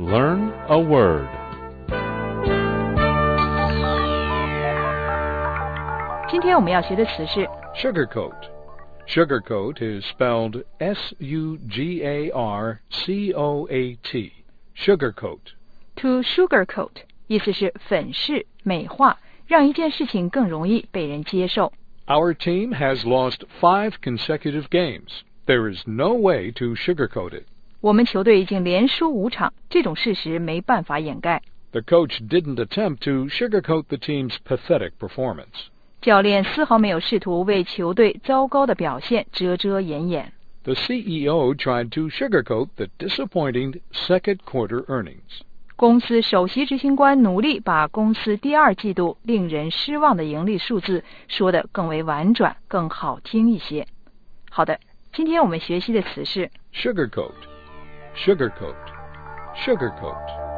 Learn a word. 今天我们要学的词是 Sugarcoat. Sugarcoat is spelled S-U-G-A-R-C-O-A-T. Sugarcoat. to sugarcoat， 意思是粉饰、美化，让一件事情更容易被人接受。 Our team has lost 5 consecutive games. There is no way to sugarcoat it. 我们球队已经连输5场，这种事实没办法掩盖。 The coach didn't attempt to sugarcoat the team's pathetic performance. 教练丝毫没有试图为球队糟糕的表现遮遮掩掩。 The CEO tried to sugarcoat the disappointing second quarter earnings. 公司首席执行官努力把公司第2季度令人失望的盈利数字说得更为婉转、更好听一些。好的，今天我们学习的词是 Sugarcoat. Sugarcoat. Sugarcoat.